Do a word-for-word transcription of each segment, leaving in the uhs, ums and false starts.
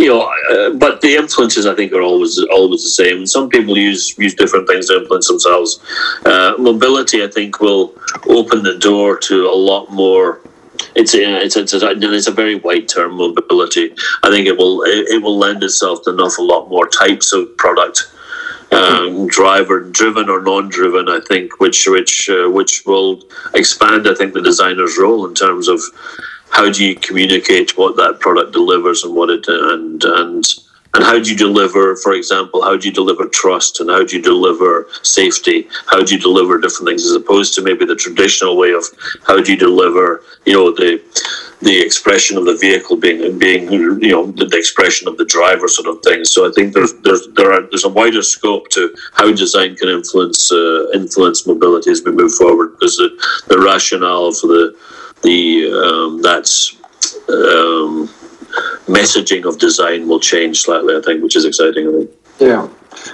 you know, uh, but the influences I think are always always the same. Some people use use different things to influence themselves. Uh, mobility, I think, will open the door to a lot more. It's a, it's a, it's a, it's a very wide term, mobility. I think it will it, it will lend itself to an awful lot more types of product, um, driver driven or non-driven. I think, which which uh, which will expand. I think the designer's role in terms of how do you communicate what that product delivers and what it and and and how do you deliver, for example, how do you deliver trust and how do you deliver safety? How do you deliver different things as opposed to maybe the traditional way of how do you deliver, you know, the the expression of the vehicle being being you know the, the expression of the driver sort of thing. So I think there's there's there are there's a wider scope to how design can influence uh, influence mobility as we move forward, because the, the rationale for the the um, that's um, messaging of design will change slightly, I think, which is exciting. I think. Yeah,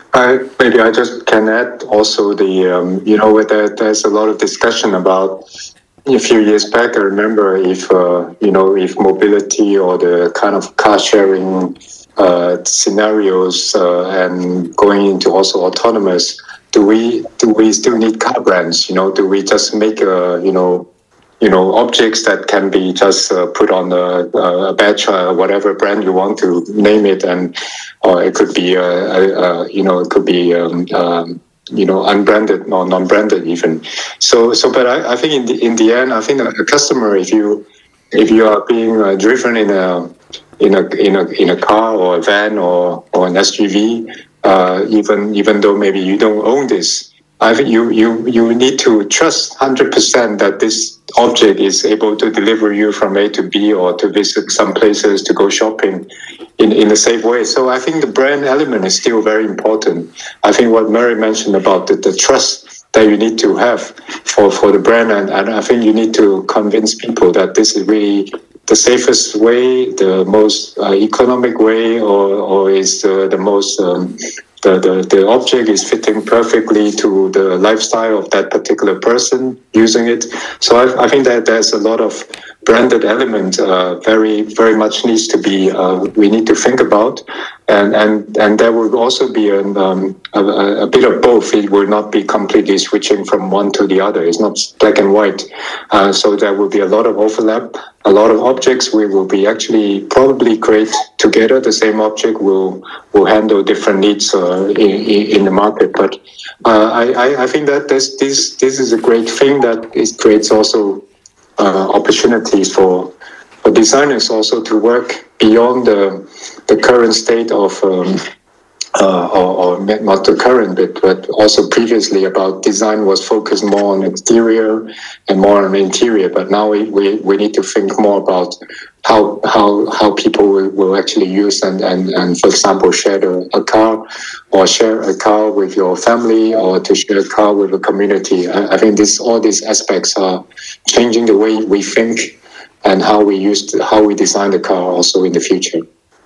I, maybe I just can add also the um, you know there, there's a lot of discussion about a few years back. I remember if uh, you know if mobility or the kind of car sharing uh, scenarios uh, and going into also autonomous. Do we do we still need car brands? You know, do we just make a you know you know, objects that can be just uh, put on a, a badge, uh, whatever brand you want to name it, and or it could be, uh, uh, you know, it could be, um, um, you know, unbranded or non-branded even. So, so, but I, I think in the in the end, I think a customer, if you if you are being uh, driven in a in a in a in a car or a van or or an S U V, uh, even even though maybe you don't own this. I think you, you, you need to trust one hundred percent that this object is able to deliver you from A to B or to visit some places, to go shopping in, in a safe way. So I think the brand element is still very important. I think what Murray mentioned about the, the trust that you need to have for, for the brand, and, and I think you need to convince people that this is really the safest way, the most uh, economic way, or, or is the, the most... Um, The, the, the object is fitting perfectly to the lifestyle of that particular person using it. So I, I think that there's a lot of branded element uh, very, very much needs to be, uh, we need to think about. And, and, and there will also be an, um, a, a bit of both. It will not be completely switching from one to the other. It's not black and white. Uh, so there will be a lot of overlap. A lot of objects we will be actually probably create together. The same object will will handle different needs uh, in, in the market. But uh, I, I think that this this this is a great thing that it creates also uh, opportunities for for designers also to work beyond the the current state of. Um, Uh, or, or not the current bit, but also previously about design was focused more on exterior and more on interior. But now we, we, we need to think more about how how how people will, will actually use and, and, and for example, share a, a car or share a car with your family or to share a car with a community. I, I think this all these aspects are changing the way we think and how we use to, how we design the car also in the future.